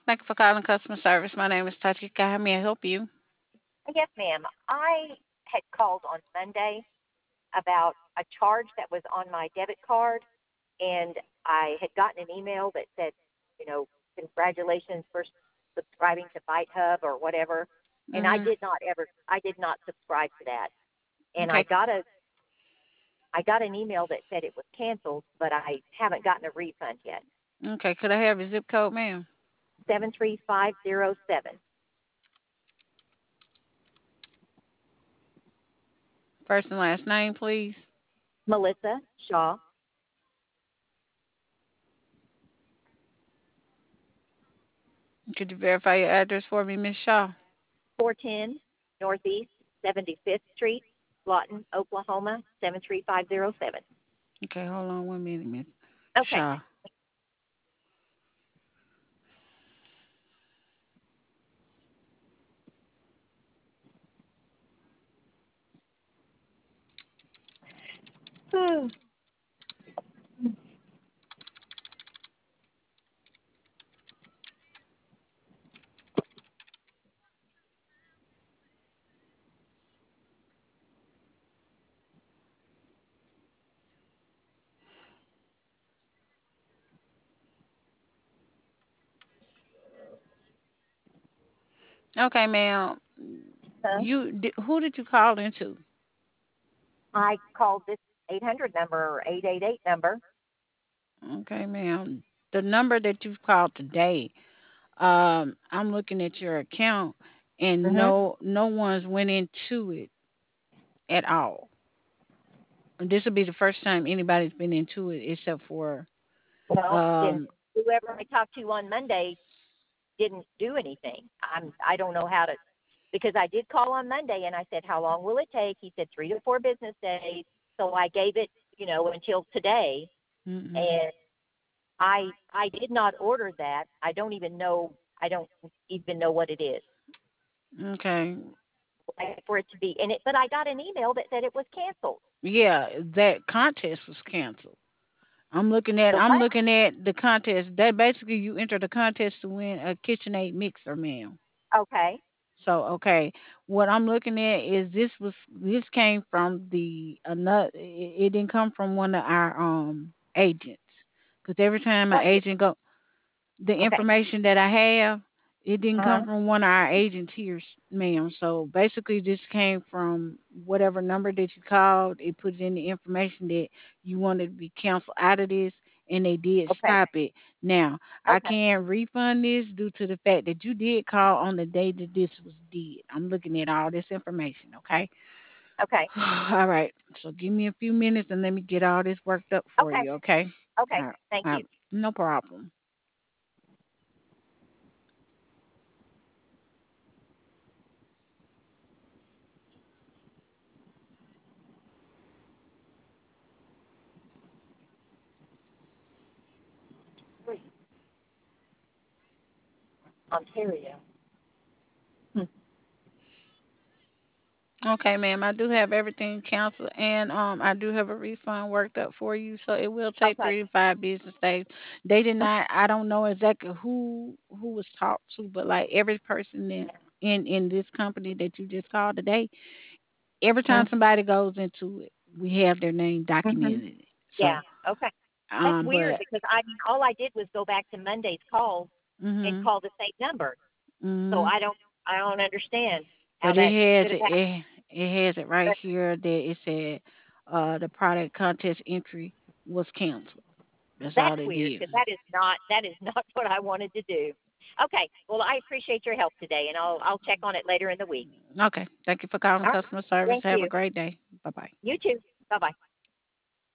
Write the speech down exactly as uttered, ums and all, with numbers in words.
Thank you for calling customer service. My name is Tatika. How may I help you? Yes, ma'am. I had called on Monday about a charge that was on my debit card, and I had gotten an email that said, you know, congratulations for subscribing to BiteHub or whatever. And I Mhm. did not ever, I did not subscribe to that. And I Okay. got a, I got an email that said it was canceled, but I haven't gotten a refund yet. Okay. Could I have your zip code, ma'am? Seven three five zero seven. First and last name, please. Melissa Shaw, Could you verify your address for me, Miss Shaw? four ten Northeast seventy-fifth Street, Lawton, Oklahoma, seven three five zero seven. Okay. Hold on one minute, Miss Okay. Shaw. Okay, ma'am. Huh? You di- who did you call into? I called this eight hundred number or eight eight eight number. Okay, ma'am. The number that you've called today. Um, I'm looking at your account, and Mm-hmm. no, no one's went into it at all. This will be the first time anybody's been into it except for Well, then um whoever I talked to on Monday didn't do anything. I'm I don't know how to because I did call on Monday and I said, how long will it take? He said three to four business days. So I gave it, you know, until today, mm-mm. and I I did not order that. I don't even know. I don't even know what it is. Okay. Like for it to be in it, but I got an email that said it was canceled. Yeah, that contest was canceled. I'm looking at The I'm what? looking at the contest. That basically you enter the contest to win a KitchenAid mixer, ma'am. Okay. So okay, what I'm looking at is this was this came from the another. It, it didn't come from one of our um agents. Because every time an What? agent go, the Okay. information that I have, it didn't Uh-huh. come from one of our agents here, ma'am. So basically, this came from whatever number that you called. It put in the information that you wanted to be canceled out of this, and they did Okay. stop it. Now, I Okay. can't refund this due to the fact that you did call on the day that this was did. I'm looking at all this information, okay? Okay. All right. So give me a few minutes and let me get all this worked up for Okay. you, okay? Okay. All right. Thank All you. right. No problem. Ontario. Hmm. Okay, ma'am. I do have everything canceled, and um, I do have a refund worked up for you. So it will take Okay. three to five business days. They did not. I don't know exactly who who was talked to, but like every person that in in this company that you just called today, every time somebody goes into it, we have their name Mm-hmm. documented. Yeah. So Okay. That's um, weird but because I mean, all I did was go back to Monday's call and mhm call the same number. So mhm. I don't, I don't understand how But it that has could have it happened. it, it has it right But here that it said uh the product contest entry was canceled. That's all that's they weird did. because that is not, that is not what I wanted to do. Okay. Well, I appreciate your help today, and I'll, I'll check on it later in the week. Okay. Thank you for calling All right. customer service. Thank Have a you. great day. Bye bye. You too. Bye bye.